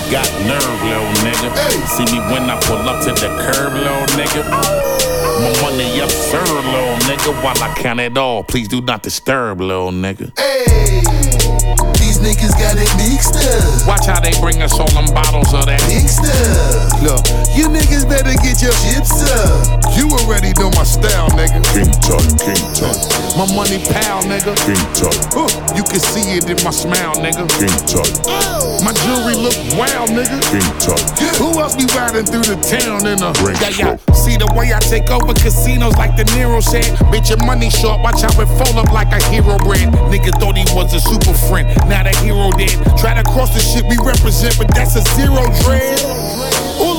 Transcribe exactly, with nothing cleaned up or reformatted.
got nerve, little nigga. Hey. See me when I pull up to the curb, little nigga. My money up, sir, little nigga. While I count it all, please do not disturb, little nigga. Hey, these niggas got it mixed up. Watch how they bring us all them bottles of that mixed up. Look, you niggas better get your chips up. You already know my style, nigga. King Tut, King Tut. My money pal, nigga. King Tut. Uh, you can see it in my smile, nigga. King Tut. My jewelry look wild, nigga. King Tut. Yeah. Who else be riding through the town in a Ring yeah, yeah. See the way I take over casinos like De Niro said. Bitch, your money short, watch how it fold up like a hero brand. Nigga thought he was a super friend, now the hero dead. Try to cross the shit we represent, but that's a zero dread.